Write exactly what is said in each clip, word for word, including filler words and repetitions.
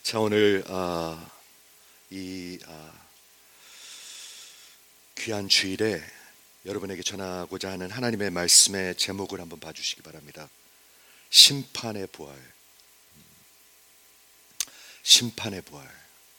자, 오늘 아, 이 아, 귀한 주일에 여러분에게 전하고자 하는 하나님의 말씀의 제목을 한번 봐주시기 바랍니다. 심판의 부활. 심판의 부활.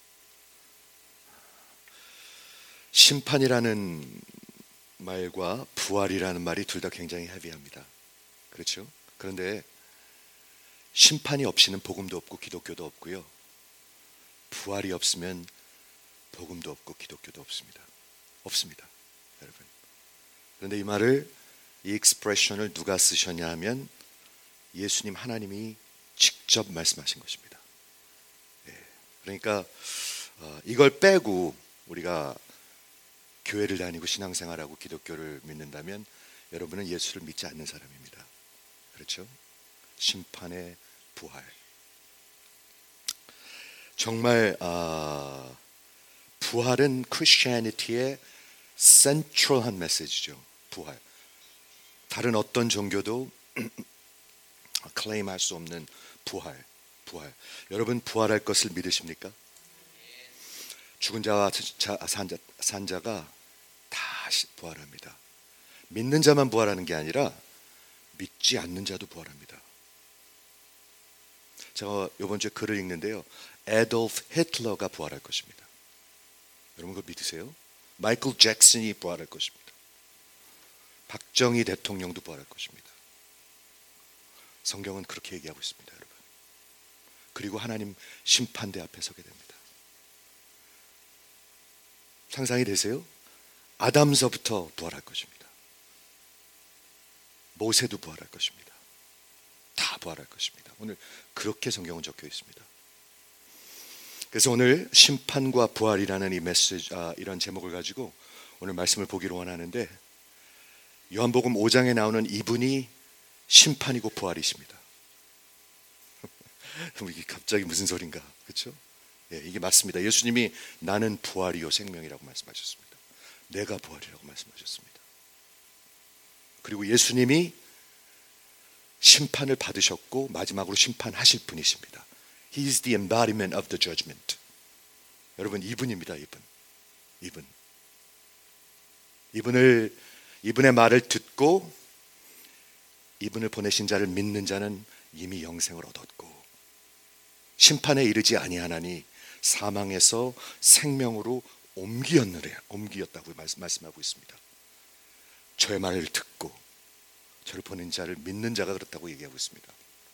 심판이라는 말과 부활이라는 말이 둘 다 굉장히 헤비합니다. 그렇죠? 그런데 심판이 없이는 복음도 없고 기독교도 없고요. 부활이 없으면 복음도 없고 기독교도 없습니다. 없습니다, 여러분. 그런데 이 말을, 이 익스프레션을 누가 쓰셨냐 하면 예수님 하나님이 직접 말씀하신 것입니다. 예, 그러니까 어, 이걸 빼고 우리가 교회를 다니고 신앙생활하고 기독교를 믿는다면 여러분은 예수를 믿지 않는 사람입니다. 그렇죠? 심판의 부활. 정말 아, 부활은 크리스천리티의 센트럴한 메시지죠. 부활. 다른 어떤 종교도 클레임할 수 없는 부활. 부활. 여러분 부활할 것을 믿으십니까? 죽은 자와 산자, 산자가 다 부활합니다. 믿는 자만 부활하는 게 아니라 믿지 않는 자도 부활합니다. 제가 이번 주에 글을 읽는데요, 애돌프 히틀러가 부활할 것입니다. 여러분 그거 믿으세요? 마이클 잭슨이 부활할 것입니다. 박정희 대통령도 부활할 것입니다. 성경은 그렇게 얘기하고 있습니다, 여러분. 그리고 하나님 심판대 앞에 서게 됩니다. 상상이 되세요? 아담서부터 부활할 것입니다. 모세도 부활할 것입니다. 다 부활할 것입니다. 오늘 그렇게 성경은 적혀 있습니다. 그래서 오늘 심판과 부활이라는 이 메시지, 아, 이런 제목을 가지고 오늘 말씀을 보기로 원하는데, 요한복음 오 장에 나오는 이분이 심판이고 부활이십니다. 이게 갑자기 무슨 소린가, 그렇죠? 예, 이게 맞습니다. 예수님이 나는 부활이요 생명이라고 말씀하셨습니다. 내가 부활이라고 말씀하셨습니다. 그리고 예수님이 심판을 받으셨고 마지막으로 심판하실 분이십니다. He is the embodiment of the judgment. 여러분 이분입니다. 이분. 이분. 이분을 이분의 말을 듣고 이분을 보내신 자를 믿는 자는 이미 영생을 얻었고 심판에 이르지 아니하나니 사망에서 생명으로 옮기었느래 옮기었다고 말씀, 말씀하고 있습니다. 저의 말을 듣고 저를 보낸 자를 믿는 자가 그렇다고 얘기하고 있습니다.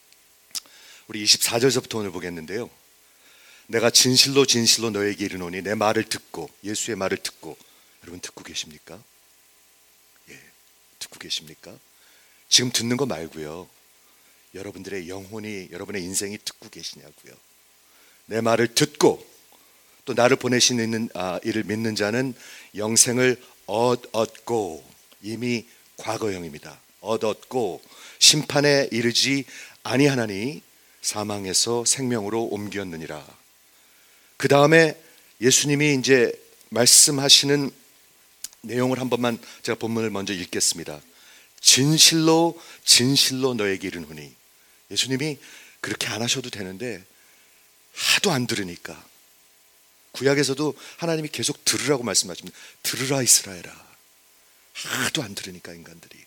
우리 이십사 절서부터 오늘 보겠는데요, 내가 진실로 진실로 너에게 이르노니 내 말을 듣고, 예수의 말을 듣고, 여러분 듣고 계십니까? 예, 듣고 계십니까? 지금 듣는 거 말고요, 여러분들의 영혼이, 여러분의 인생이 듣고 계시냐고요. 내 말을 듣고 또 나를 보내시는 아, 이를 믿는 자는 영생을 얻었고, 이미 과거형입니다. 얻었고 심판에 이르지 아니하나니 사망에서 생명으로 옮겼느니라. 그 다음에 예수님이 이제 말씀하시는 내용을 한 번만 제가 본문을 먼저 읽겠습니다. 진실로 진실로 너에게 이르노니. 예수님이 그렇게 안 하셔도 되는데 하도 안 들으니까, 구약에서도 하나님이 계속 들으라고 말씀하십니다. 들으라 이스라엘아. 하도 안 들으니까 인간들이.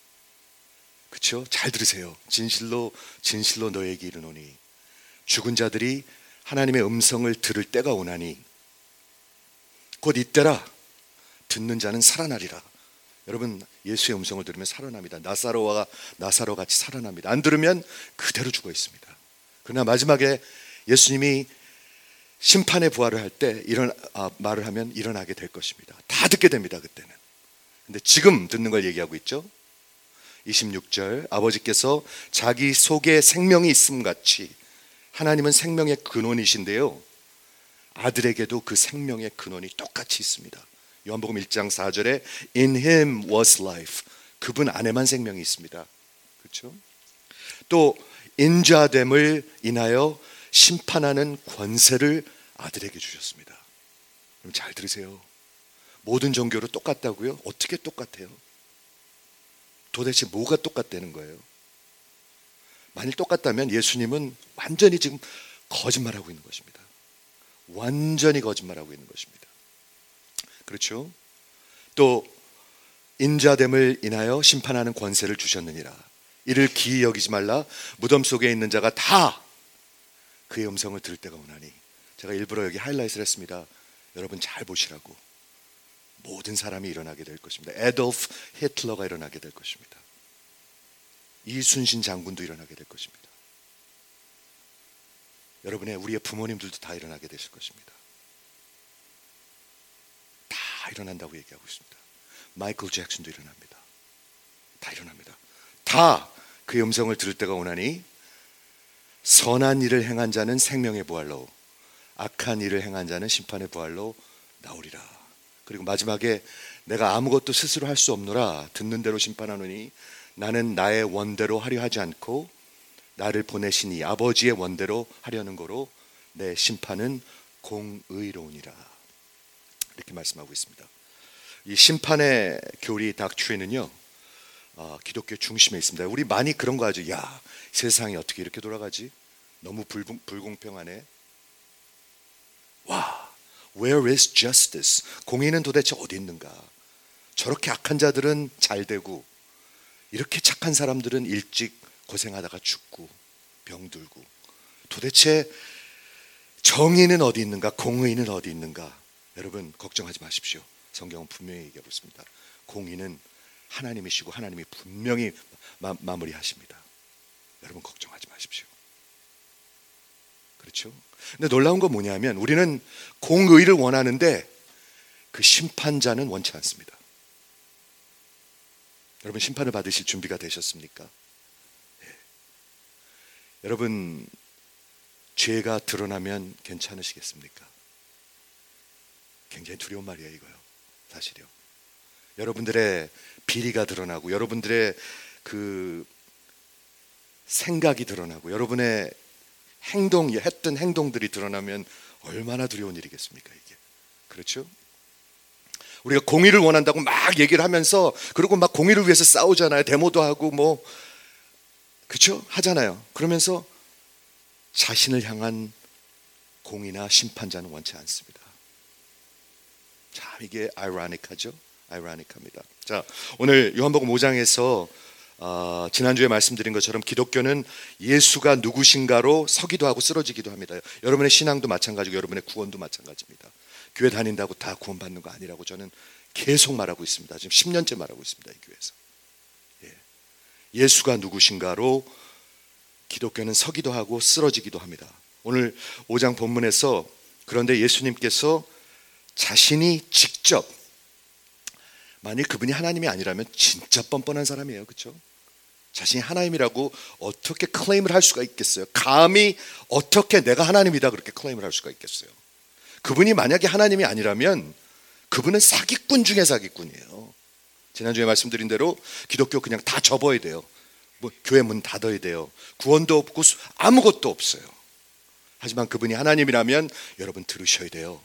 그렇죠? 잘 들으세요. 진실로 진실로 너에게 이르노니 죽은 자들이 하나님의 음성을 들을 때가 오나니 곧 이때라 듣는 자는 살아나리라. 여러분 예수의 음성을 들으면 살아납니다. 나사로와 나사로 같이 살아납니다. 안 들으면 그대로 죽어 있습니다. 그러나 마지막에 예수님이 심판의 부활을 할 때 이런 아, 말을 하면 일어나게 될 것입니다. 다 듣게 됩니다. 그때는. 근데 지금 듣는 걸 얘기하고 있죠. 이십육 절, 아버지께서 자기 속에 생명이 있음 같이 하나님은 생명의 근원이신데요, 아들에게도 그 생명의 근원이 똑같이 있습니다. 요한복음 일 장 사 절에 In him was life. 그분 안에만 생명이 있습니다. 그렇죠? 또 인자됨을 인하여 심판하는 권세를 아들에게 주셨습니다. 그럼 잘 들으세요. 모든 종교로 똑같다고요? 어떻게 똑같아요? 도대체 뭐가 똑같다는 거예요? 만일 똑같다면 예수님은 완전히 지금 거짓말하고 있는 것입니다. 완전히 거짓말하고 있는 것입니다. 그렇죠? 또 인자됨을 인하여 심판하는 권세를 주셨느니라. 이를 기이 여기지 말라. 무덤 속에 있는 자가 다 그의 음성을 들을 때가 오나니. 제가 일부러 여기 하이라이트를 했습니다. 여러분 잘 보시라고. 모든 사람이 일어나게 될 것입니다. 에돌프 히틀러가 일어나게 될 것입니다. 이순신 장군도 일어나게 될 것입니다. 여러분의 우리의 부모님들도 다 일어나게 되실 것입니다. 다 일어난다고 얘기하고 있습니다. 마이클 잭슨도 일어납니다. 다 일어납니다. 다 그의 음성을 들을 때가 오나니 선한 일을 행한 자는 생명의 부활로, 악한 일을 행한 자는 심판의 부활로 나오리라. 그리고 마지막에 내가 아무것도 스스로 할 수 없노라. 듣는 대로 심판하노니 나는 나의 원대로 하려 하지 않고 나를 보내신 이 아버지의 원대로 하려는 거로 내 심판은 공의로우니라. 이렇게 말씀하고 있습니다. 이 심판의 교리 닥트린은요, 어, 기독교 중심에 있습니다. 우리 많이 그런 거 하죠. 야, 세상이 어떻게 이렇게 돌아가지? 너무 불공, 불공평하네. 와, where is justice? 공의는 도대체 어디 있는가? 저렇게 악한 자들은 잘 되고 이렇게 착한 사람들은 일찍 고생하다가 죽고 병들고, 도대체 정의는 어디 있는가? 공의는 어디 있는가? 여러분 걱정하지 마십시오. 성경은 분명히 얘기하고 있습니다. 공의는 하나님이시고 하나님이 분명히 마, 마무리하십니다. 여러분 걱정하지 마십시오. 그렇죠? 근데 놀라운 건 뭐냐면 우리는 공의를 원하는데 그 심판자는 원치 않습니다. 여러분 심판을 받으실 준비가 되셨습니까? 네. 여러분 죄가 드러나면 괜찮으시겠습니까? 굉장히 두려운 말이에요, 이거요. 사실이요. 여러분들의 비리가 드러나고 여러분들의 그 생각이 드러나고 여러분의 행동, 했던 행동들이 드러나면 얼마나 두려운 일이겠습니까, 이게. 그렇죠? 우리가 공의를 원한다고 막 얘기를 하면서, 그리고 막 공의를 위해서 싸우잖아요. 데모도 하고 뭐, 그렇죠? 하잖아요. 그러면서 자신을 향한 공의나 심판자는 원치 않습니다. 참 이게 아이러니하죠? 아이러니합니다. 자, 오늘 요한복음 오 장에서 어, 지난주에 말씀드린 것처럼 기독교는 예수가 누구신가로 서기도 하고 쓰러지기도 합니다. 여러분의 신앙도 마찬가지고 여러분의 구원도 마찬가지입니다. 교회 다닌다고 다 구원받는 거 아니라고 저는 계속 말하고 있습니다. 지금 십 년째 말하고 있습니다, 이 교회에서. 예. 예수가 누구신가로 기독교는 서기도 하고 쓰러지기도 합니다. 오늘 오 장 본문에서 그런데 예수님께서 자신이 직접, 만일 그분이 하나님이 아니라면 진짜 뻔뻔한 사람이에요. 그렇죠? 자신이 하나님이라고 어떻게 클레임을 할 수가 있겠어요? 감히 어떻게 내가 하나님이다 그렇게 클레임을 할 수가 있겠어요? 그분이 만약에 하나님이 아니라면 그분은 사기꾼 중에 사기꾼이에요. 지난주에 말씀드린 대로 기독교 그냥 다 접어야 돼요. 뭐 교회 문 닫아야 돼요. 구원도 없고 아무것도 없어요. 하지만 그분이 하나님이라면 여러분 들으셔야 돼요.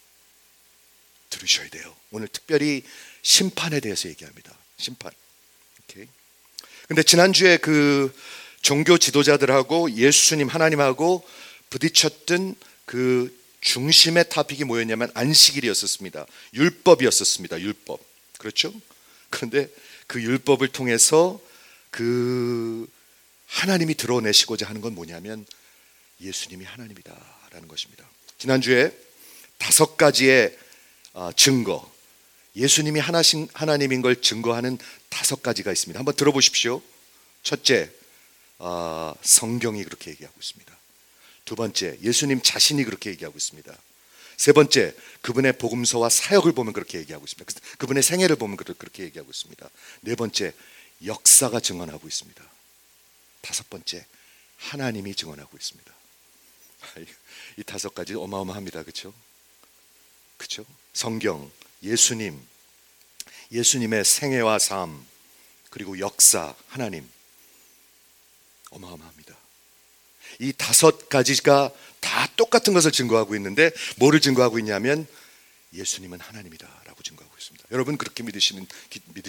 들으셔야 돼요. 오늘 특별히 심판에 대해서 얘기합니다. 심판. 오케이. 근데 지난주에 그 종교 지도자들하고 예수님 하나님하고 부딪혔던 그 중심의 토픽이 뭐였냐면 안식일이었었습니다. 율법이었었습니다. 율법. 그렇죠? 그런데 그 율법을 통해서 그 하나님이 드러내시고자 하는 건 뭐냐면 예수님이 하나님이다라는 것입니다. 지난주에 다섯 가지의 증거, 예수님이 하나신, 하나님인 걸 증거하는 다섯 가지가 있습니다. 한번 들어보십시오. 첫째, 어, 성경이 그렇게 얘기하고 있습니다. 두 번째, 예수님 자신이 그렇게 얘기하고 있습니다. 세 번째, 그분의 복음서와 사역을 보면 그렇게 얘기하고 있습니다. 그분의 생애를 보면 그렇게 얘기하고 있습니다. 네 번째, 역사가 증언하고 있습니다. 다섯 번째, 하나님이 증언하고 있습니다. 이 다섯 가지 어마어마합니다. 그렇죠? 그렇죠? 성경, 예수님, 예수님의 생애와 삶, 그리고 역사, 하나님, 어마어마합니다. 이 다섯 가지가 다 똑같은 것을 증거하고 있는데 뭐를 증거하고 있냐면 예수님은 하나님이다라고 증거하고 있습니다. 여러분 그렇게 믿으시는,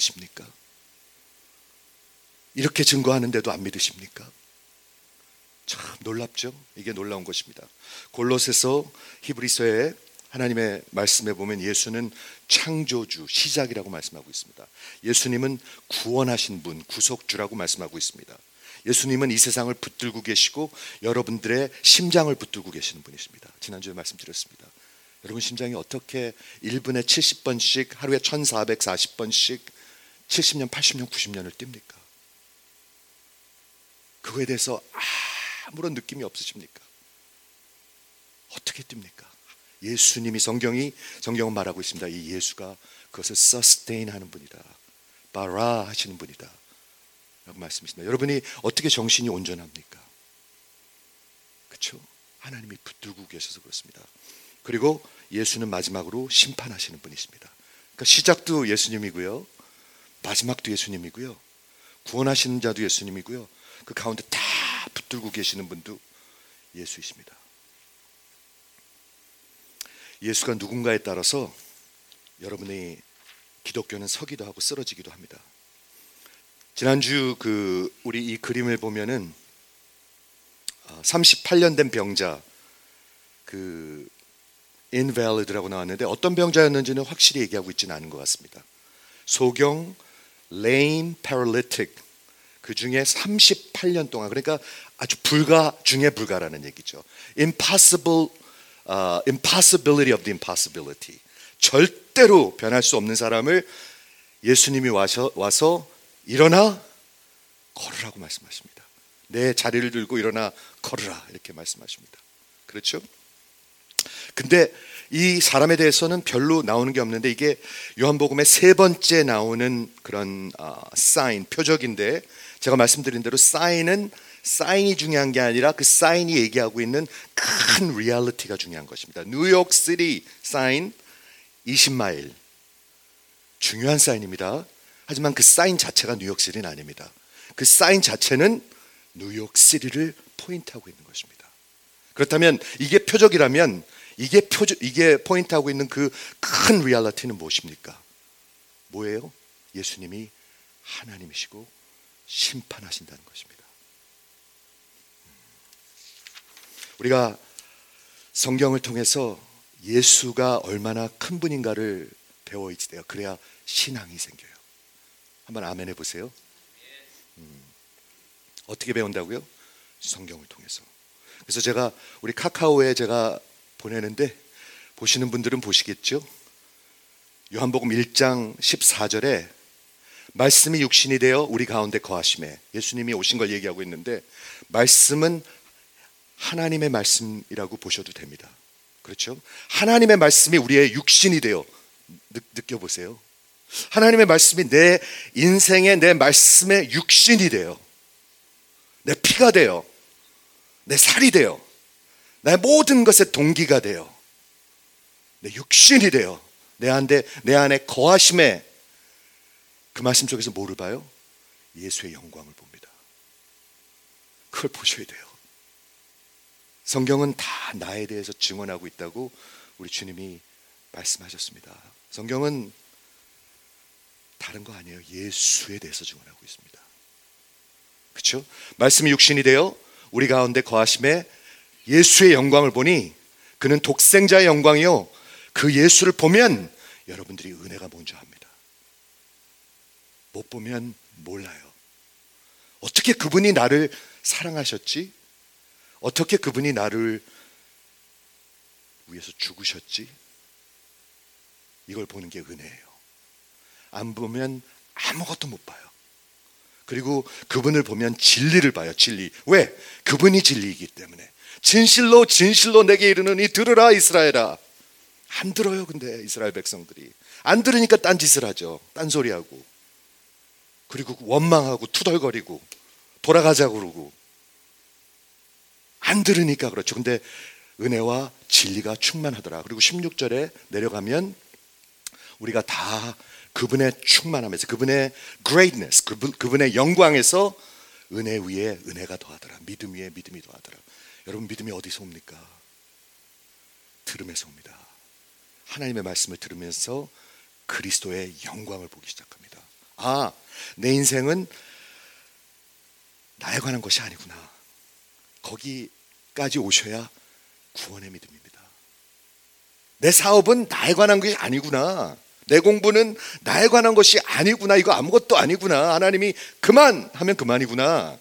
믿으십니까? 이렇게 증거하는데도 안 믿으십니까? 참 놀랍죠? 이게 놀라운 것입니다. 골로새서, 히브리서에 하나님의 말씀에 보면 예수는 창조주, 시작이라고 말씀하고 있습니다. 예수님은 구원하신 분, 구속주라고 말씀하고 있습니다. 예수님은 이 세상을 붙들고 계시고 여러분들의 심장을 붙들고 계시는 분이십니다. 지난주에 말씀드렸습니다. 여러분 심장이 어떻게 일 분에 칠십 번씩, 하루에 천사백사십 번씩 칠십 년, 팔십 년, 구십 년을 뜁니까? 그거에 대해서 아무런 느낌이 없으십니까? 어떻게 뜁니까? 예수님이, 성경이 성경은 말하고 있습니다. 이 예수가 그것을 sustain 하는 분이다, 바라 하시는 분이다 라고 말씀하십니다. 여러분이 어떻게 정신이 온전합니까? 그렇죠? 하나님이 붙들고 계셔서 그렇습니다. 그리고 예수는 마지막으로 심판하시는 분이십니다. 그러니까 시작도 예수님이고요, 마지막도 예수님이고요, 구원하시는 자도 예수님이고요, 그 가운데 다 붙들고 계시는 분도 예수이십니다. 예수가 누군가에 따라서 여러분의 기독교는 서기도 하고 쓰러지기도 합니다. 지난주 그 우리 이 그림을 보면은 삼십팔 년 된 병자, 그 invalid라고 나왔는데 어떤 병자였는지는 확실히 얘기하고 있지는 않은 것 같습니다. 소경, lame, paralytic, 그 중에 삼십팔 년 동안, 그러니까 아주 불가 중에 불가라는 얘기죠. impossible, uh, impossibility of the impossibility, 절대로 변할 수 없는 사람을 예수님이 와서, 와서 일어나 걸으라고 말씀하십니다. 내 자리를 들고 일어나 걸으라 이렇게 말씀하십니다. 그렇죠? 근데 이 사람에 대해서는 별로 나오는 게 없는데, 이게 요한복음의 세 번째 나오는 그런 어, 사인, 표적인데, 제가 말씀드린 대로 사인은 사인이 중요한 게 아니라 그 사인이 얘기하고 있는 큰 리얼리티가 중요한 것입니다. 뉴욕시티 사인 이십 마일, 중요한 사인입니다. 하지만 그 사인 자체가 뉴욕시티는 아닙니다. 그 사인 자체는 뉴욕시티를 포인트하고 있는 것입니다. 그렇다면 이게 표적이라면 이게 표적, 이게 포인트하고 있는 그 큰 리얼리티는 무엇입니까? 뭐예요? 예수님이 하나님이시고 심판하신다는 것입니다. 우리가 성경을 통해서 예수가 얼마나 큰 분인가를 배워야 돼요. 그래야 신앙이 생겨요. 한번 아멘 해보세요. 음, 어떻게 배운다고요? 성경을 통해서. 그래서 제가 우리 카카오에 제가 보내는데 보시는 분들은 보시겠죠? 요한복음 일 장 십사 절에 말씀이 육신이 되어 우리 가운데 거하심에, 예수님이 오신 걸 얘기하고 있는데, 말씀은 하나님의 말씀이라고 보셔도 됩니다. 그렇죠? 하나님의 말씀이 우리의 육신이 되어, 느, 느껴보세요. 하나님의 말씀이 내 인생의, 내 말씀의 육신이 되어, 내 피가 되어, 내 살이 되어, 나의 모든 것의 동기가 되어, 내 육신이 되어 내 안에, 내 안에 거하심에, 그 말씀 속에서 뭐를 봐요? 예수의 영광을 봅니다. 그걸 보셔야 돼요. 성경은 다 나에 대해서 증언하고 있다고 우리 주님이 말씀하셨습니다. 성경은 다른 거 아니에요. 예수에 대해서 증언하고 있습니다. 그렇죠? 말씀이 육신이 되어 우리 가운데 거하심에 예수의 영광을 보니 그는 독생자의 영광이요, 그 예수를 보면 여러분들이 은혜가 뭔지 압니다. 못 보면 몰라요. 어떻게 그분이 나를 사랑하셨지? 어떻게 그분이 나를 위해서 죽으셨지? 이걸 보는 게 은혜예요. 안 보면 아무것도 못 봐요. 그리고 그분을 보면 진리를 봐요. 진리. 왜? 그분이 진리이기 때문에. 진실로 진실로 내게 이르노니 들으라 이스라엘아. 안 들어요. 근데 이스라엘 백성들이 안 들으니까 딴짓을 하죠. 딴소리하고, 그리고 원망하고 투덜거리고 돌아가자고 그러고, 안 들으니까 그렇죠. 근데 은혜와 진리가 충만하더라. 그리고 십육 절에 내려가면 우리가 다 그분의 충만함에서, 그분의 greatness, 그분, 그분의 영광에서 은혜 위에 은혜가 더하더라, 믿음 위에 믿음이 더하더라. 여러분, 믿음이 어디서 옵니까? 들음에서 옵니다. 하나님의 말씀을 들으면서 그리스도의 영광을 보기 시작합니다. 아, 내 인생은 나에 관한 것이 아니구나. 거기까지 오셔야 구원의 믿음입니다. 내 사업은 나에 관한 것이 아니구나, 내 공부는 나에 관한 것이 아니구나, 이거 아무것도 아니구나, 하나님이 그만 하면 그만이구나.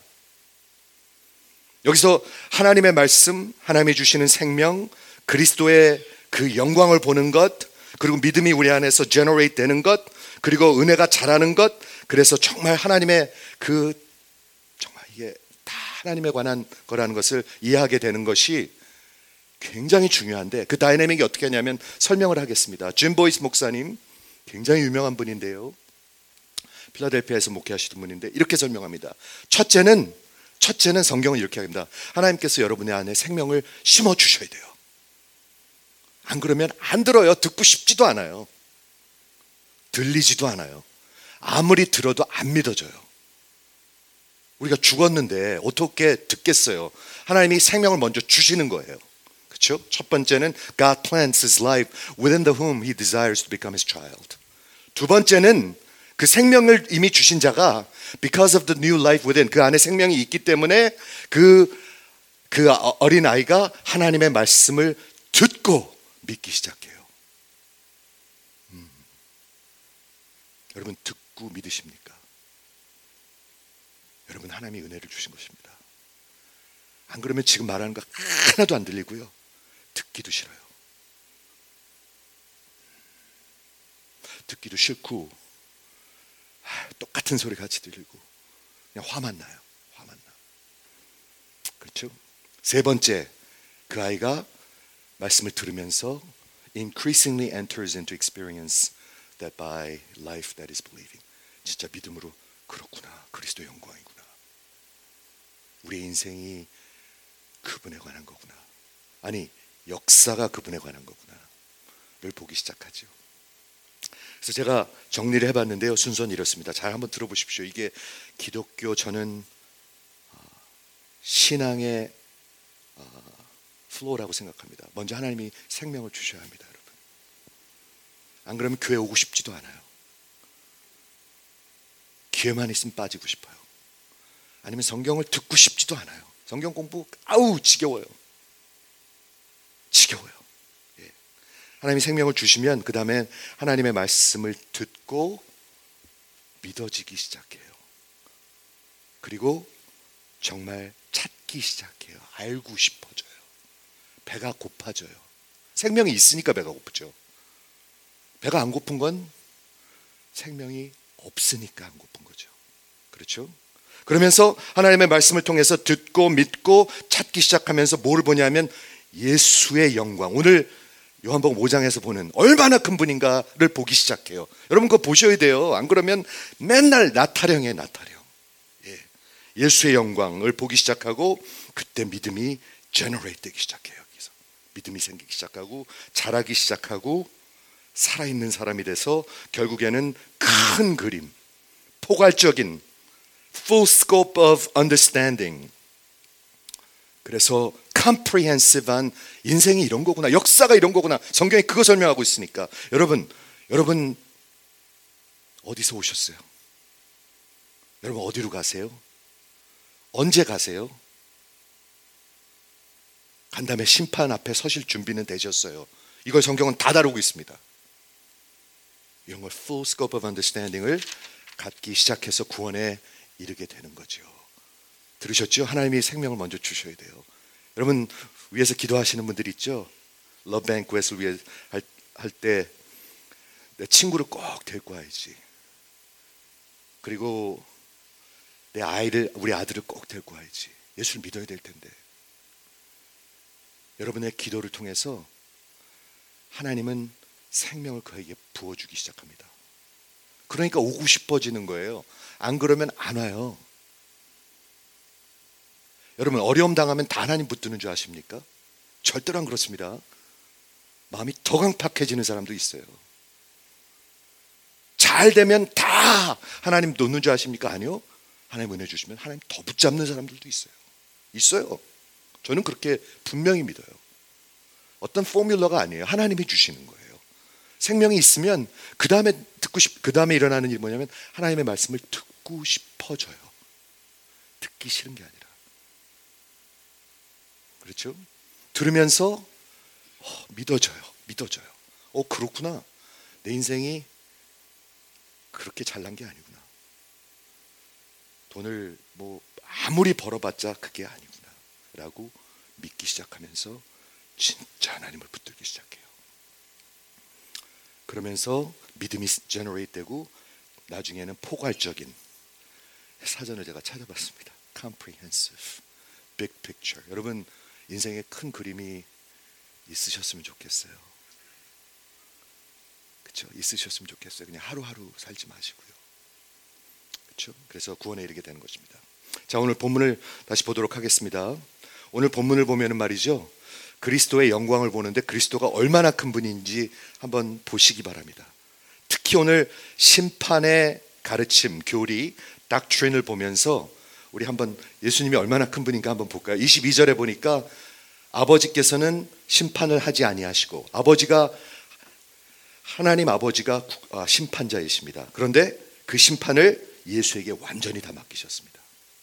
여기서 하나님의 말씀, 하나님이 주시는 생명, 그리스도의 그 영광을 보는 것, 그리고 믿음이 우리 안에서 제너레이트 되는 것, 그리고 은혜가 자라는 것, 그래서 정말 하나님의 그 정말 이게 다 하나님에 관한 거라는 것을 이해하게 되는 것이 굉장히 중요한데, 그 다이내믹이 어떻게 하냐면 설명을 하겠습니다. 짐 보이스 목사님, 굉장히 유명한 분인데요, 필라델피아에서 목회하시던 분인데 이렇게 설명합니다. 첫째는 첫째는 성경은 이렇게 합니다. 하나님께서 여러분의 안에 생명을 심어 주셔야 돼요. 안 그러면 안 들어요. 듣고 싶지도 않아요. 들리지도 않아요. 아무리 들어도 안 믿어져요. 우리가 죽었는데 어떻게 듣겠어요? 하나님이 생명을 먼저 주시는 거예요. 그렇죠? 첫 번째는 God plants His life within the whom He desires to become His child. 두 번째는 그 생명을 이미 주신 자가 because of the new life within, 그 안에 생명이 있기 때문에 그, 그 어린 아이가 하나님의 말씀을 듣고 믿기 시작해요. 음. 여러분 듣고 믿으십니까? 여러분 하나님이 은혜를 주신 것입니다. 안 그러면 지금 말하는 거 하나도 안 들리고요, 듣기도 싫어요. 듣기도 싫고 똑같은 소리 같이 들리고 그냥 화만 나요. 화만 나. 그렇죠? 세 번째, 그 아이가 말씀을 들으면서 increasingly enters into experience that by life that is believing. 진짜 믿음으로 그렇구나, 그리스도의 영광이구나, 우리의 인생이 그분에 관한 거구나, 아니 역사가 그분에 관한 거구나를 보기 시작하죠. 그래서 제가 정리를 해봤는데요, 순서는 이렇습니다. 잘 한번 들어보십시오. 이게 기독교 저는 신앙의 플로우라고 생각합니다. 먼저 하나님이 생명을 주셔야 합니다, 여러분. 안 그러면 교회 오고 싶지도 않아요. 기회만 있으면 빠지고 싶어요. 아니면 성경을 듣고 싶지도 않아요. 성경 공부 아우 지겨워요. 지겨워요. 예. 하나님이 생명을 주시면 그 다음에 하나님의 말씀을 듣고 믿어지기 시작해요. 그리고 정말 찾기 시작해요. 알고 싶어져요. 배가 고파져요. 생명이 있으니까 배가 고프죠. 배가 안 고픈 건 생명이 없으니까 안 고픈 거죠. 그렇죠? 그러면서 하나님의 말씀을 통해서 듣고 믿고 찾기 시작하면서 뭘 보냐면 예수의 영광, 오늘 요한복음 오 장에서 보는 얼마나 큰 분인가를 보기 시작해요. 여러분 그거 보셔야 돼요. 안 그러면 맨날 나타령이에요, 나타령. 예. 예수의 영광을 보기 시작하고 그때 믿음이 제너레이트 되기 시작해요. 여기서 믿음이 생기기 시작하고 자라기 시작하고 살아있는 사람이 돼서 결국에는 큰 그림, 포괄적인 full scope of understanding, 그래서 comprehensive한 인생이 이런 거구나, 역사가 이런 거구나, 성경이 그거 설명하고 있으니까. 여러분 여러분 어디서 오셨어요? 여러분 어디로 가세요? 언제 가세요? 간 다음에 심판 앞에 서실 준비는 되셨어요. 이걸 성경은 다 다루고 있습니다. 이런 걸 full scope of understanding을 갖기 시작해서 구원에 이르게 되는 거죠. 들으셨죠? 하나님이 생명을 먼저 주셔야 돼요. 여러분 위에서 기도하시는 분들 있죠? 러브 뱅크웨스를 위해 할 때 내 친구를 꼭 데리고 와야지, 그리고 내 아이를, 우리 아들을 꼭 데리고 와야지, 예수를 믿어야 될 텐데. 여러분의 기도를 통해서 하나님은 생명을 그에게 부어주기 시작합니다. 그러니까 오고 싶어지는 거예요. 안 그러면 안 와요. 여러분 어려움 당하면 다 하나님 붙드는 줄 아십니까? 절대로 안 그렇습니다. 마음이 더 강팍해지는 사람도 있어요. 잘 되면 다 하나님 놓는 줄 아십니까? 아니요. 하나님 은혜 주시면 하나님 더 붙잡는 사람들도 있어요. 있어요. 저는 그렇게 분명히 믿어요. 어떤 포뮬러가 아니에요. 하나님이 주시는 거예요. 생명이 있으면 그 다음에 듣고 싶, 그 다음에 일어나는 일이 뭐냐면 하나님의 말씀을 듣고 싶어져요. 듣기 싫은 게 아니라. 그렇죠? 들으면서 어, 믿어져요. 믿어져요. 어, 그렇구나. 내 인생이 그렇게 잘난 게 아니구나. 돈을 뭐 아무리 벌어봤자 그게 아니구나 라고 믿기 시작하면서 진짜 하나님을 붙들기 시작해요. 그러면서 믿음이 제너레이트 되고 나중에는 포괄적인, 사전을 제가 찾아봤습니다. comprehensive, big picture. 여러분 인생에 큰 그림이 있으셨으면 좋겠어요. 그렇죠? 있으셨으면 좋겠어요. 그냥 하루하루 살지 마시고요. 그렇죠? 그래서 구원에 이르게 되는 것입니다. 자, 오늘 본문을 다시 보도록 하겠습니다. 오늘 본문을 보면은 말이죠, 그리스도의 영광을 보는데 그리스도가 얼마나 큰 분인지 한번 보시기 바랍니다. 특히 오늘 심판의 가르침, 교리, 닥트린을 보면서 우리 한번 예수님이 얼마나 큰 분인가 한번 볼까요? 이십이 절에 보니까 아버지께서는 심판을 하지 아니하시고, 아버지가, 하나님 아버지가 심판자이십니다. 그런데 그 심판을 예수에게 완전히 다 맡기셨습니다.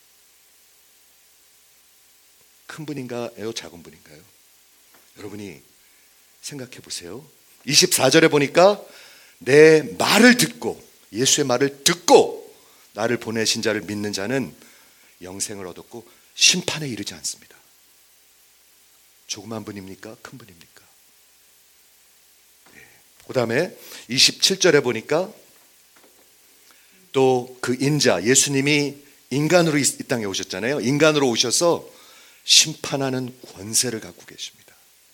큰 분인가요? 작은 분인가요? 여러분이 생각해 보세요. 이십사 절에 보니까 내 말을 듣고, 예수의 말을 듣고 나를 보내신 자를 믿는 자는 영생을 얻었고 심판에 이르지 않습니다. 조그만 분입니까? 큰 분입니까? 네. 그 다음에 이십칠 절에 보니까 또 그 인자, 예수님이 인간으로 이 땅에 오셨잖아요. 인간으로 오셔서 심판하는 권세를 갖고 계십니다.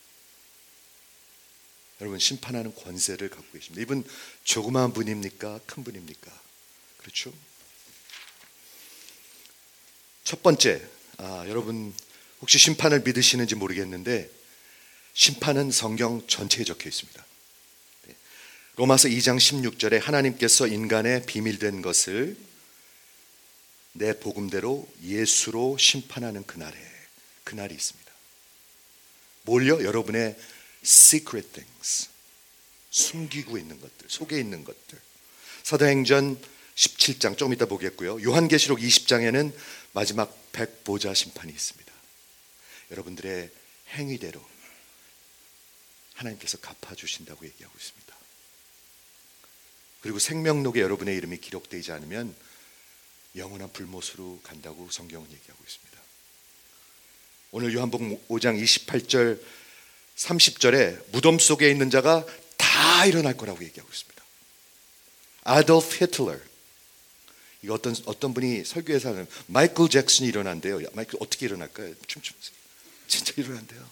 여러분, 심판하는 권세를 갖고 계십니다. 이분 조그마한 분입니까? 큰 분입니까? 그렇죠? 첫 번째, 아, 여러분 혹시 심판을 믿으시는지 모르겠는데 심판은 성경 전체에 적혀 있습니다. 로마서 이 장 십육 절에 하나님께서 인간의 비밀된 것을 내 복음대로 예수로 심판하는 그날에, 그날이 있습니다. 뭘요? 여러분의 secret things, 숨기고 있는 것들, 속에 있는 것들. 사도행전 십칠 장 조금 이따 보겠고요. 요한계시록 이십 장에는 마지막 백보자 심판이 있습니다. 여러분들의 행위대로 하나님께서 갚아주신다고 얘기하고 있습니다. 그리고 생명록에 여러분의 이름이 기록되지 않으면 영원한 불못으로 간다고 성경은 얘기하고 있습니다. 오늘 요한복음 오 장 이십팔 절 삼십 절에 무덤 속에 있는 자가 다 일어날 거라고 얘기하고 있습니다. 아돌프 히틀러, 이거 어떤 어떤 분이 설교에서 하는, 마이클 잭슨이 일어난대요. 마이클 어떻게 일어날까요? 춤추면서. 진짜 일어난대요.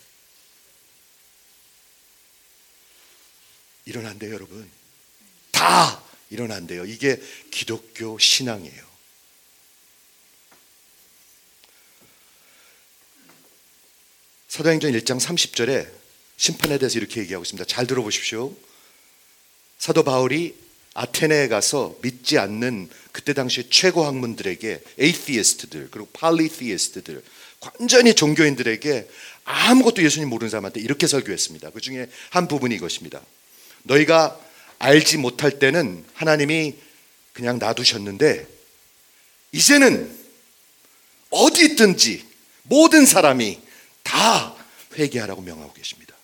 일어난대요, 여러분. 다 일어난대요. 이게 기독교 신앙이에요. 사도행전 일 장 삼십 절에 심판에 대해서 이렇게 얘기하고 있습니다. 잘 들어보십시오. 사도 바울이 아테네에 가서 믿지 않는 그때 당시 최고 학문들에게, 에이티스트들 그리고 팔리티스트들, 완전히 종교인들에게 아무것도 예수님 모르는 사람한테 이렇게 설교했습니다. 그 중에 한 부분이 이것입니다. 너희가 알지 못할 때는 하나님이 그냥 놔두셨는데 이제는 어디 있든지 모든 사람이 다 회개하라고 명하고 계십니다.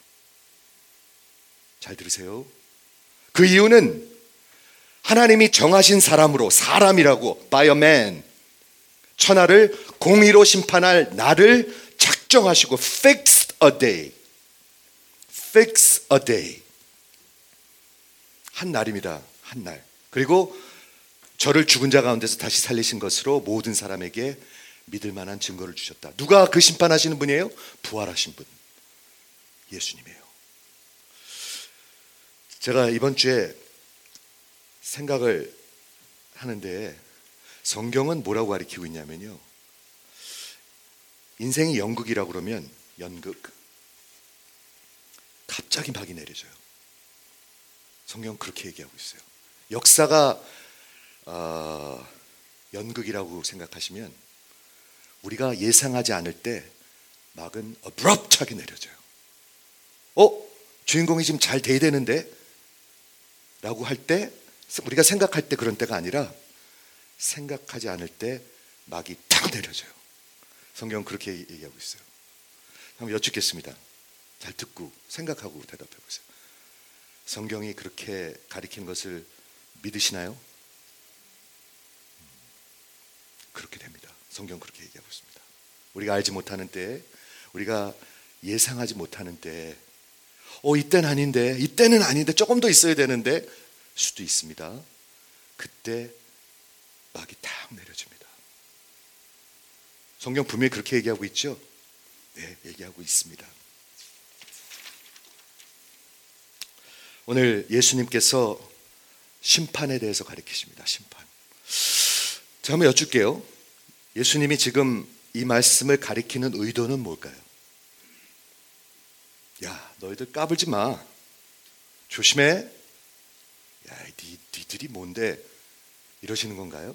잘 들으세요. 그 이유는 하나님이 정하신 사람으로, 사람이라고, by a man, 천하를 공의로 심판할 날을 작정하시고, fixed a day, fix a day, 한 날입니다. 한 날. 그리고 저를 죽은 자 가운데서 다시 살리신 것으로 모든 사람에게 믿을 만한 증거를 주셨다. 누가 그 심판하시는 분이에요? 부활하신 분, 예수님이에요. 제가 이번 주에 생각을 하는데 성경은 뭐라고 가르치고 있냐면요, 인생이 연극이라고 그러면 연극, 갑자기 막이 내려져요. 성경은 그렇게 얘기하고 있어요. 역사가 어, 연극이라고 생각하시면 우리가 예상하지 않을 때 막은 abrupt하게 내려져요. 어? 주인공이 지금 잘 돼야 되는데? 라고 할 때, 우리가 생각할 때 그런 때가 아니라 생각하지 않을 때 막이 탁 내려져요. 성경은 그렇게 얘기하고 있어요. 한번 여쭙겠습니다. 잘 듣고 생각하고 대답해 보세요. 성경이 그렇게 가리키는 것을 믿으시나요? 그렇게 됩니다. 성경 그렇게 얘기하고 있습니다. 우리가 알지 못하는 때에, 우리가 예상하지 못하는 때에, 어 이때는 아닌데, 이때는 아닌데 조금 더 있어야 되는데 수도 있습니다. 그때 막이 탁 내려집니다. 성경 분명히 그렇게 얘기하고 있죠? 네, 얘기하고 있습니다. 오늘 예수님께서 심판에 대해서 가르치십니다. 심판. 자, 한번 여쭐게요. 예수님이 지금 이 말씀을 가리키는 의도는 뭘까요? 야, 너희들 까불지 마. 조심해. 야, 니, 니들이 뭔데 이러시는 건가요?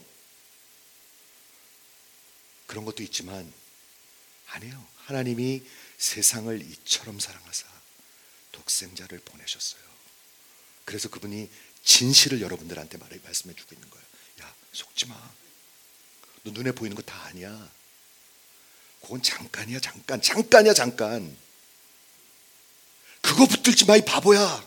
그런 것도 있지만 아니에요. 하나님이 세상을 이처럼 사랑하사 독생자를 보내셨어요. 그래서 그분이 진실을 여러분들한테 말해 말씀해 주고 있는 거예요. 야, 속지 마. 너 눈에 보이는 거 다 아니야. 그건 잠깐이야, 잠깐. 잠깐이야, 잠깐. 그거 붙들지 마, 이 바보야.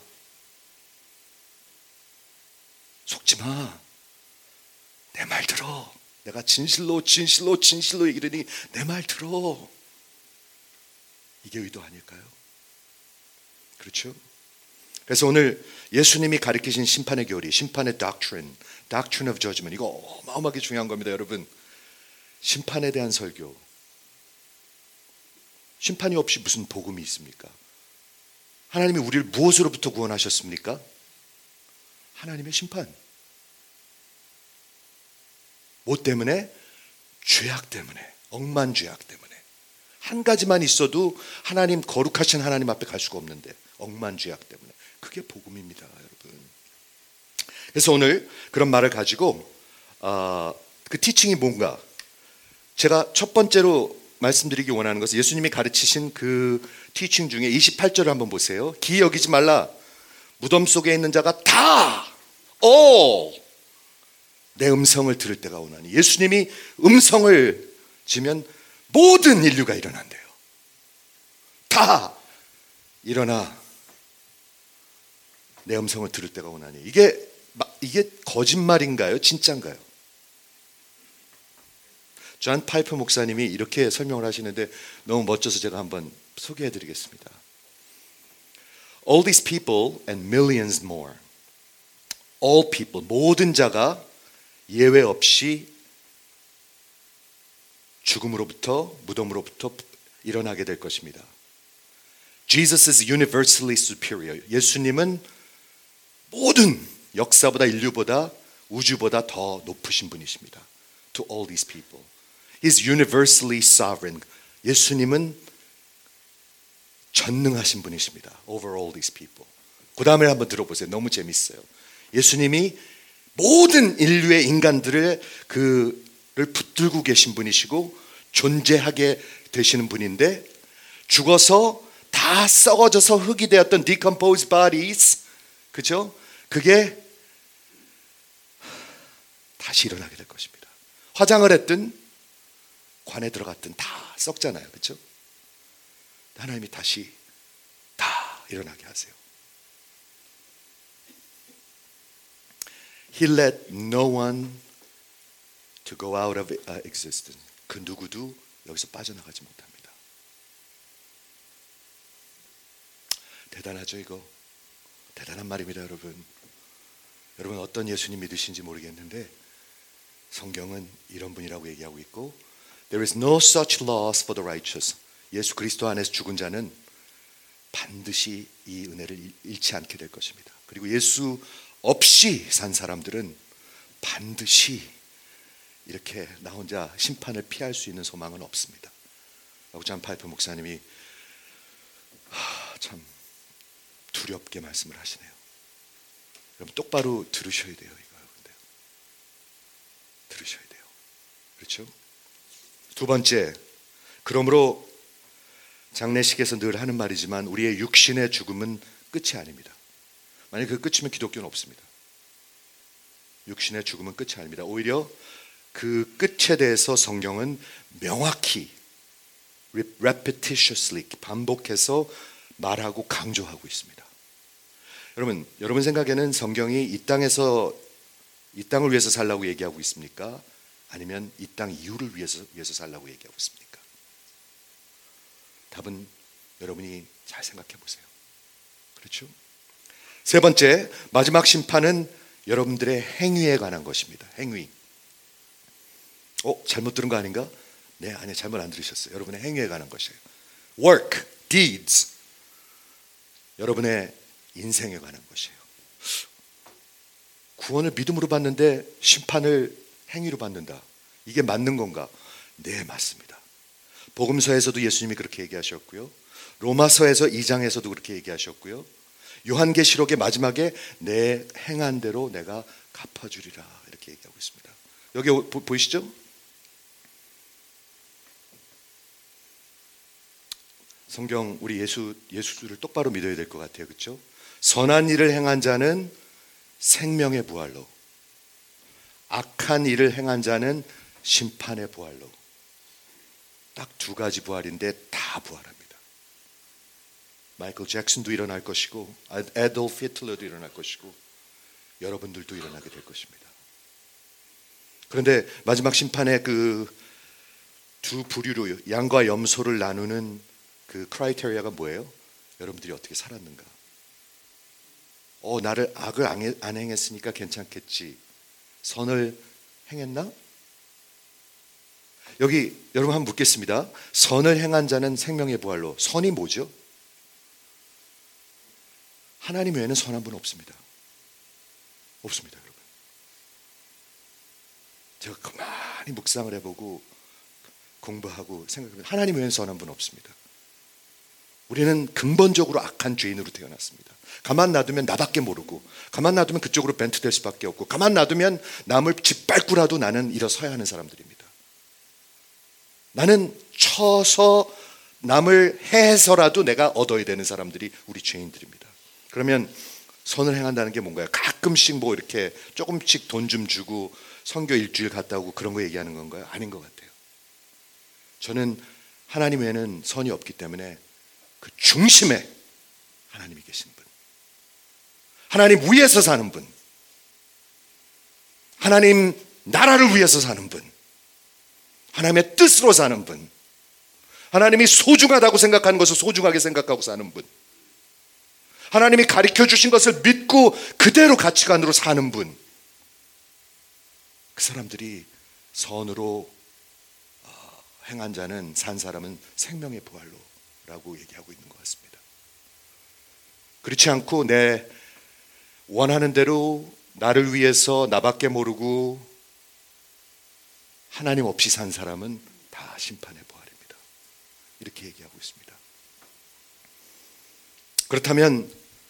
속지 마. 내 말 들어. 내가 진실로 진실로 진실로 얘기하니 내 말 들어. 이게 의도 아닐까요? 그렇죠? 그래서 오늘 예수님이 가르치신 심판의 교리, 심판의 doctrine, doctrine of judgment, 이거 어마어마하게 중요한 겁니다, 여러분. 심판에 대한 설교. 심판이 없이 무슨 복음이 있습니까? 하나님이 우리를 무엇으로부터 구원하셨습니까? 하나님의 심판. 뭐 때문에? 죄악 때문에. 억만죄악 때문에. 한 가지만 있어도 하나님, 거룩하신 하나님 앞에 갈 수가 없는데 억만죄악 때문에. 그게 복음입니다, 여러분. 그래서 오늘 그런 말을 가지고 어, 그 티칭이 뭔가, 제가 첫 번째로 말씀드리기 원하는 것은 예수님이 가르치신 그 티칭 중에 이십팔 절을 한번 보세요. 기이 여기지 말라. 무덤 속에 있는 자가 다 오! 내 음성을 들을 때가 오나니. 예수님이 음성을 지면 모든 인류가 일어난대요. 다 일어나 내 음성을 들을 때가 오나니. 이게 이게 거짓말인가요? 진짜인가요? 존 파이퍼 목사님이 이렇게 설명을 하시는데 너무 멋져서 제가 한번 소개해 드리겠습니다. All these people and millions more. All people, 모든 자가 예외 없이 죽음으로부터, 무덤으로부터 일어나게 될 것입니다. Jesus is universally superior. 예수님은 모든 역사보다, 인류보다, 우주보다 더 높으신 분이십니다. To all these people. He's universally sovereign. 예수님은 전능하신 분이십니다. Over all these people. 그 다음에 한번 들어보세요. 너무 재밌어요. 예수님이 모든 인류의 인간들을 그를 붙들고 계신 분이시고 존재하게 되시는 분인데, 죽어서 다 썩어져서 흙이 되었던 decomposed bodies, 그죠? 그게 다시 일어나게 될 것입니다. 화장을 했든 관에 들어갔든 다 썩잖아요, 그죠? 하나님이 다시 다 일어나게 하세요. He let no one to go out of existence. 그 누구도 여기서 빠져나가지 못합니다. 대단하죠, 이거? 대단한 말입니다, 여러분. 여러분 어떤 예수님 믿으신지 모르겠는데 성경은 이런 분이라고 얘기하고 있고, There is no such loss for the righteous. 예수 그리스도 안에서 죽은 자는 반드시 이 은혜를 잃지 않게 될 것입니다. 그리고 예수 없이 산 사람들은 반드시 이렇게 나 혼자 심판을 피할 수 있는 소망은 없습니다. 라고 존 파이퍼 목사님이 하, 참 두렵게 말씀을 하시네요. 여러분 똑바로 들으셔야 돼요, 이거. 근데 들으셔야 돼요. 그렇죠? 두 번째, 그러므로 장례식에서 늘 하는 말이지만 우리의 육신의 죽음은 끝이 아닙니다. 만약 그 끝이면 기독교는 없습니다. 육신의 죽음은 끝이 아닙니다. 오히려 그 끝에 대해서 성경은 명확히 repetitiously 반복해서 말하고 강조하고 있습니다. 여러분, 여러분 생각에는 성경이 이 땅에서 이 땅을 위해서 살라고 얘기하고 있습니까? 아니면 이 땅 이후를 위해서 위해서 살라고 얘기하고 있습니까? 답은 여러분이 잘 생각해 보세요. 그렇죠? 세 번째, 마지막 심판은 여러분들의 행위에 관한 것입니다. 행위. 어, 잘못 들은 거 아닌가? 네, 아니 잘못 안 들으셨어요. 여러분의 행위에 관한 것이에요. Work, deeds. 여러분의 인생에 관한 것이에요. 구원을 믿음으로 받는데 심판을 행위로 받는다. 이게 맞는 건가? 네, 맞습니다. 복음서에서도 예수님이 그렇게 얘기하셨고요. 로마서에서 이 장에서도 그렇게 얘기하셨고요. 요한계시록의 마지막에 내 행한 대로 내가 갚아주리라 이렇게 얘기하고 있습니다. 여기 보, 보이시죠? 성경 우리 예수 예수를 똑바로 믿어야 될 것 같아요. 그렇죠? 선한 일을 행한 자는 생명의 부활로, 악한 일을 행한 자는 심판의 부활로. 딱 두 가지 부활인데 다 부활합니다. 마이클 잭슨도 일어날 것이고 애돌프 히틀러도 일어날 것이고 여러분들도 일어나게 될 것입니다. 그런데 마지막 심판의 그 두 부류로 양과 염소를 나누는 그 크라이테리아가 뭐예요? 여러분들이 어떻게 살았는가? 어, 나를 악을 안 행했으니까 괜찮겠지. 선을 행했나? 여기 여러분 한번 묻겠습니다. 선을 행한 자는 생명의 부활로. 선이 뭐죠? 하나님 외에는 선한 분 없습니다. 없습니다, 여러분. 제가 가만히 묵상을 해보고 공부하고 생각해보면 하나님 외에는 선한 분 없습니다. 우리는 근본적으로 악한 죄인으로 태어났습니다. 가만 놔두면 나밖에 모르고, 가만 놔두면 그쪽으로 벤트될 수밖에 없고, 가만 놔두면 남을 짓밟고라도 나는 일어서야 하는 사람들입니다. 나는 쳐서 남을 해서라도 내가 얻어야 되는 사람들이 우리 죄인들입니다. 그러면 선을 행한다는 게 뭔가요? 가끔씩 뭐 이렇게 조금씩 돈 좀 주고 선교 일주일 갔다 오고 그런 거 얘기하는 건가요? 아닌 것 같아요. 저는 하나님 외에는 선이 없기 때문에 그 중심에 하나님이 계신 분, 하나님 위에서 사는 분, 하나님 나라를 위해서 사는 분, 하나님의 뜻으로 사는 분, 하나님이 소중하다고 생각하는 것을 소중하게 생각하고 사는 분, 하나님이 가르쳐 주신 것을 믿고 그대로 가치관으로 사는 분, 그 사람들이 선으로 행한 자는, 산 사람은 생명의 부활로 라고 얘기하고 있는 것 같습니다. 그렇지 않고 내 원하는 대로 나를 위해서 나밖에 모르고 하나님 없이 산 사람은 다 심판의 부활입니다. 이렇게 얘기하고 있습니다. 그렇다면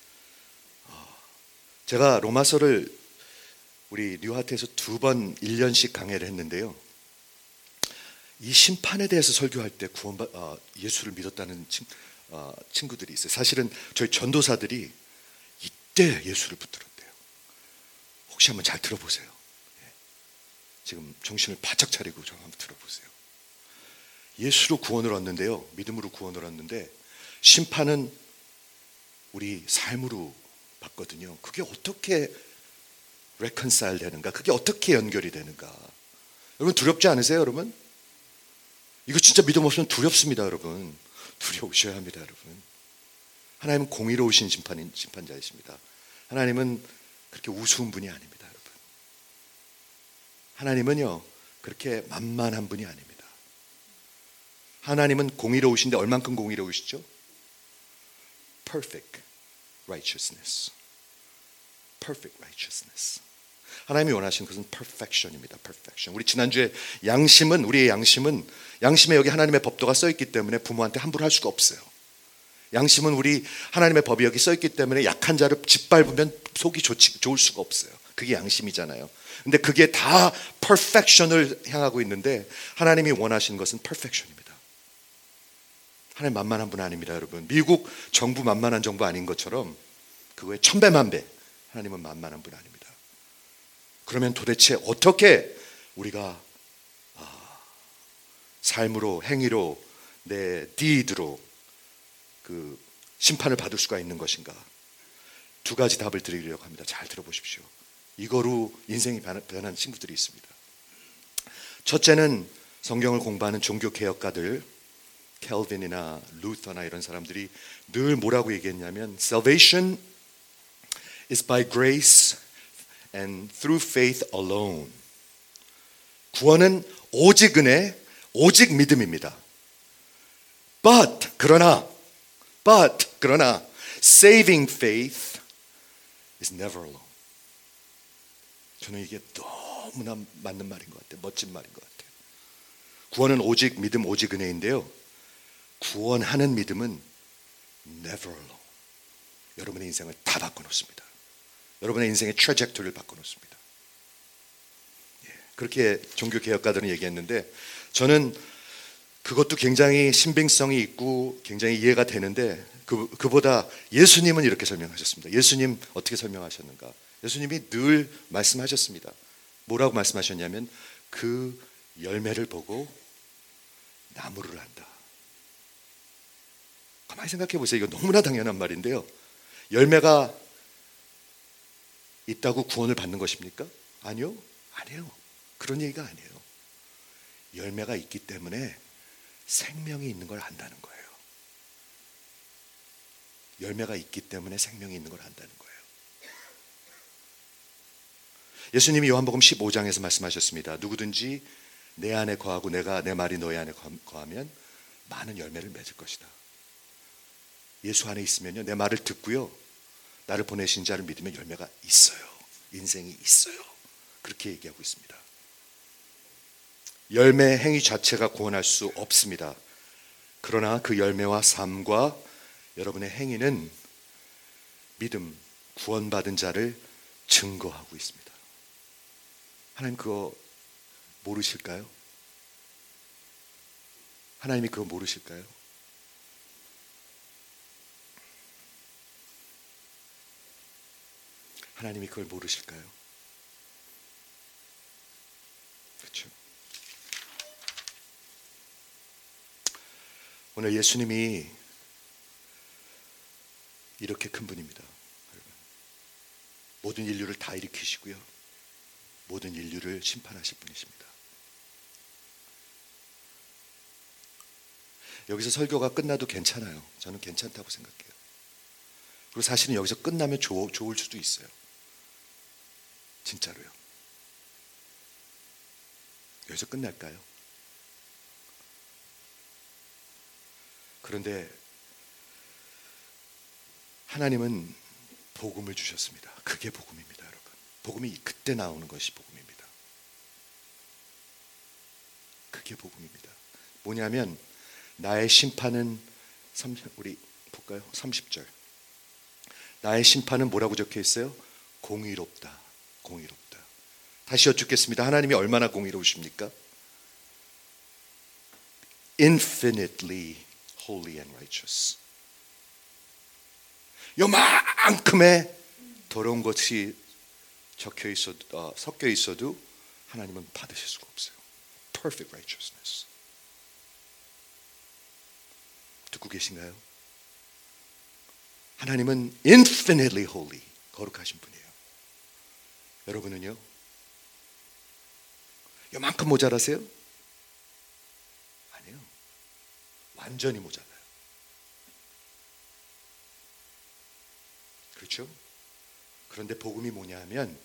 제가 로마서를 우리 뉴하트에서 두 번 일 년씩 강해를 했는데요. 이 심판에 대해서 설교할 때 구원받, 어, 예수를 믿었다는 친, 어, 친구들이 있어요. 사실은 저희 전도사들이 이때 예수를 붙들었대요. 혹시 한번 잘 들어보세요. 예. 지금 정신을 바짝 차리고 좀 한번 들어보세요. 예수로 구원을 얻는데요, 믿음으로 구원을 얻는데 심판은 우리 삶으로 받거든요. 그게 어떻게 reconcile 되는가? 그게 어떻게 연결이 되는가? 여러분 두렵지 않으세요, 여러분? 이거 진짜 믿음 없으면 두렵습니다, 여러분. 두려우셔야 합니다, 여러분. 하나님은 공의로우신 심판인, 심판자이십니다. 하나님은 그렇게 우스운 분이 아닙니다, 여러분. 하나님은요, 그렇게 만만한 분이 아닙니다. 하나님은 공의로우신데 얼만큼 공의로우시죠? Perfect righteousness. Perfect righteousness. 하나님이 원하시는 것은 perfection입니다. perfection. 우리 지난주에 양심은, 우리의 양심은, 양심에 여기 하나님의 법도가 써있기 때문에 부모한테 함부로 할 수가 없어요. 양심은 우리 하나님의 법이 여기 써있기 때문에 약한 자를 짓밟으면 속이 좋지, 좋을 수가 없어요. 그게 양심이잖아요. 근데 그게 다 perfection을 향하고 있는데 하나님이 원하시는 것은 perfection입니다. 하나님 만만한 분 아닙니다, 여러분. 미국 정부 만만한 정부 아닌 것처럼 그거에 천배만배 하나님은 만만한 분 아닙니다. 그러면 도대체 어떻게 우리가 삶으로, 행위로 내 deed로 그 심판을 받을 수가 있는 것인가? 두 가지 답을 드리려고 합니다. 잘 들어보십시오. 이거로 인생이 변한 친구들이 있습니다. 첫째는 성경을 공부하는 종교 개혁가들, 켈빈이나 루터나 이런 사람들이 늘 뭐라고 얘기했냐면 Salvation is by grace and through faith alone. 구원은 오직 은혜, 오직 믿음입니다. But 그러나 But 그러나 saving faith is never alone. 저는 이게 너무나 맞는 말인 것 같아요. 멋진 말인 것 같아요. 구원은 오직 믿음, 오직 은혜인데요. 구원하는 믿음은 never alone. 여러분의 인생을 다 바꿔놓습니다. 여러분의 인생의 트래젝토리를 바꿔놓습니다. 예, 그렇게 종교개혁가들은 얘기했는데 저는 그것도 굉장히 신빙성이 있고 굉장히 이해가 되는데 그, 그보다 예수님은 이렇게 설명하셨습니다. 예수님 어떻게 설명하셨는가? 예수님이 늘 말씀하셨습니다. 뭐라고 말씀하셨냐면 그 열매를 보고 나무를 안다. 가만히 생각해 보세요. 이거 너무나 당연한 말인데요. 열매가 있다고 구원을 받는 것입니까? 아니요. 아니에요. 그런 얘기가 아니에요. 열매가 있기 때문에 생명이 있는 걸 안다는 거예요. 열매가 있기 때문에 생명이 있는 걸 안다는 거예요. 예수님이 요한복음 십오 장에서 말씀하셨습니다. 누구든지 내 안에 거하고 내가 내 말이 너희 안에 거하면 많은 열매를 맺을 것이다. 예수 안에 있으면요, 내 말을 듣고요, 나를 보내신 자를 믿으면 열매가 있어요. 인생이 있어요. 그렇게 얘기하고 있습니다. 열매 행위 자체가 구원할 수 없습니다. 그러나 그 열매와 삶과 여러분의 행위는 믿음, 구원받은 자를 증거하고 있습니다. 하나님 그거 모르실까요? 하나님이 그거 모르실까요? 하나님이 그걸 모르실까요? 그렇죠. 오늘 예수님이 이렇게 큰 분입니다. 모든 인류를 다 일으키시고요, 모든 인류를 심판하실 분이십니다. 여기서 설교가 끝나도 괜찮아요. 저는 괜찮다고 생각해요. 그리고 사실은 여기서 끝나면 좋, 좋을 수도 있어요. 진짜로요. 여기서 끝날까요? 그런데 하나님은 복음을 주셨습니다. 그게 복음입니다, 여러분. 복음이 그때 나오는 것이 복음입니다. 그게 복음입니다. 뭐냐면 나의 심판은 우리 볼까요? 삼십 절. 나의 심판은 뭐라고 적혀 있어요? 공의롭다. 공의롭다. 다시 여쭙겠습니다. 하나님이 얼마나 공의로우십니까? Infinitely holy and righteous. 요만큼의 더러운 것이 적혀 있어도, 어, 섞여 있어도 하나님은 받으실 수가 없어요. Perfect righteousness. 듣고 계신가요? 하나님은 infinitely holy, 거룩하신 분이에요. 여러분은요? 요만큼 모자라세요? 아니에요. 완전히 모자라요. 그렇죠? 그런데 복음이 뭐냐 하면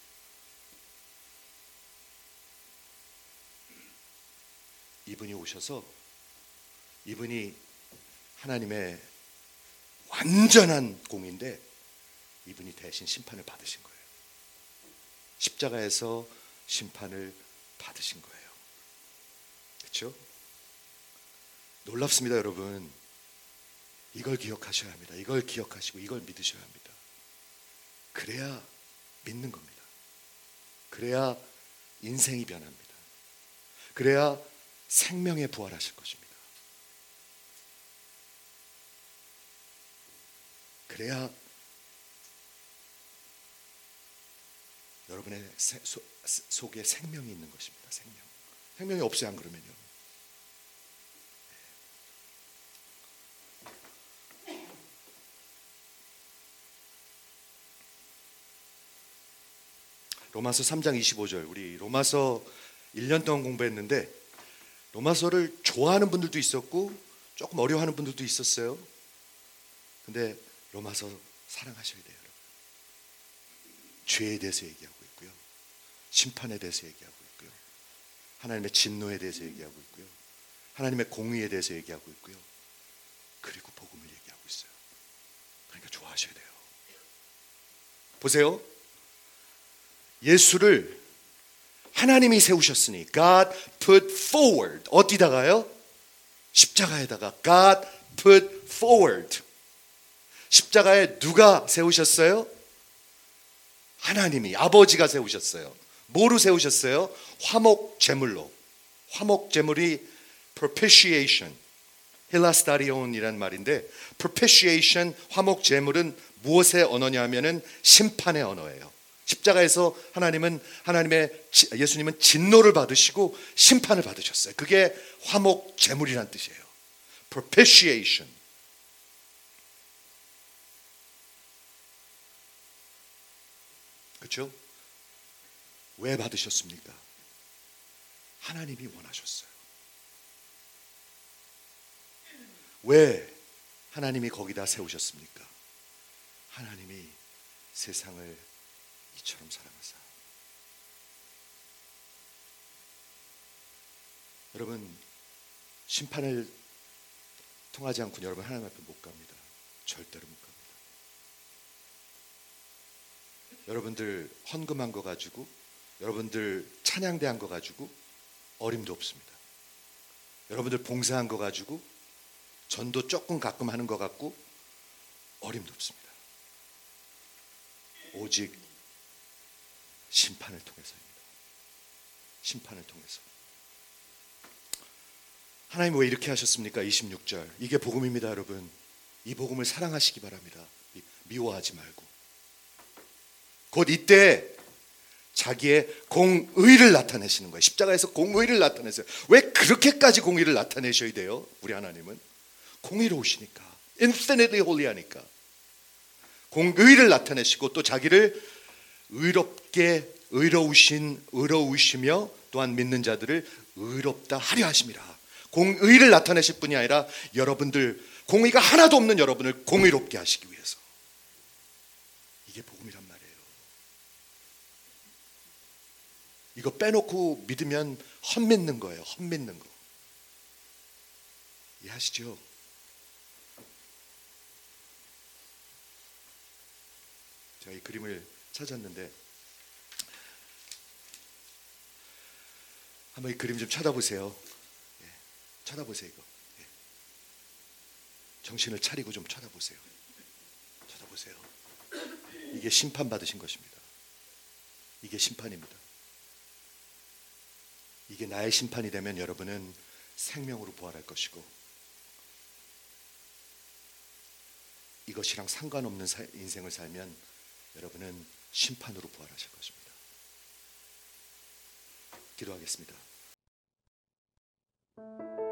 이분이 오셔서 이분이 하나님의 완전한 공인데 이분이 대신 심판을 받으신 거예요. 십자가에서 심판을 받으신 거예요. 그렇죠? 놀랍습니다, 여러분. 이걸 기억하셔야 합니다. 이걸 기억하시고 이걸 믿으셔야 합니다. 그래야 믿는 겁니다. 그래야 인생이 변합니다. 그래야 생명에 부활하실 것입니다. 그래야 여러분의 세, 소, 속에 생명이 있는 것입니다. 생명. 생명이 없어요, 안 그러면요. 로마서 삼 장 이십오 절, 우리 로마서 일 년 동안 공부했는데 로마서를 좋아하는 분들도 있었고 조금 어려워하는 분들도 있었어요. 근데 로마서 사랑하셔야 돼요, 여러분. 죄에 대해서 얘기하고 있고요, 심판에 대해서 얘기하고 있고요, 하나님의 진노에 대해서 얘기하고 있고요, 하나님의 공의에 대해서 얘기하고 있고요, 그리고 복음을 얘기하고 있어요. 그러니까 좋아하셔야 돼요. 보세요. 예수를 하나님이 세우셨으니 God put forward. 어디다가요? 십자가에다가 God put forward. 십자가에 누가 세우셨어요? 하나님이, 아버지가 세우셨어요. 뭐로 세우셨어요? 화목 제물로. 화목 제물이 propitiation, 힐라스타리온이라는 말인데, propitiation, 화목 제물은 무엇의 언어냐 하면은 심판의 언어예요. 십자가에서 하나님은 하나님의 예수님은 진노를 받으시고 심판을 받으셨어요. 그게 화목 제물이란 뜻이에요. propitiation. 그렇죠? 왜 받으셨습니까? 하나님이 원하셨어요. 왜 하나님이 거기다 세우셨습니까? 하나님이 세상을 이처럼 사랑하사. 여러분, 심판을 통하지 않고는 여러분 하나님 앞에 못 갑니다. 절대로 못 갑니다. 여러분들 헌금한 거 가지고, 여러분들 찬양대한 거 가지고 어림도 없습니다. 여러분들 봉사한 거 가지고, 전도 조금 가끔 하는 거 갖고 어림도 없습니다. 오직 심판을 통해서입니다. 심판을 통해서. 하나님 왜 이렇게 하셨습니까? 이십육 절. 이게 복음입니다, 여러분. 이 복음을 사랑하시기 바랍니다. 미워하지 말고. 곧 이때 자기의 공의를 나타내시는 거예요. 십자가에서 공의를 나타내세요. 왜 그렇게까지 공의를 나타내셔야 돼요? 우리 하나님은 공의로우시니까, infinitely holy하니까 공의를 나타내시고 또 자기를 의롭게 의로우신 의로우시며 또한 믿는 자들을 의롭다 하려 하심이라. 공의를 나타내실 뿐이 아니라 여러분들, 공의가 하나도 없는 여러분을 공의롭게 하시기 위해서. 이게 복음이란 말이에요. 이거 빼놓고 믿으면 헛믿는 거예요. 헛믿는 거. 이해하시죠? 제가 이 그림을 찾았는데 한번 이 그림 좀 쳐다보세요. 예, 쳐다보세요. 이거. 예. 정신을 차리고 좀 쳐다보세요. 쳐다보세요. 이게 심판받으신 것입니다. 이게 심판입니다. 이게 나의 심판이 되면 여러분은 생명으로 부활할 것이고, 이것이랑 상관없는 인생을 살면 여러분은 심판으로 부활하실 것입니다. 기도하겠습니다.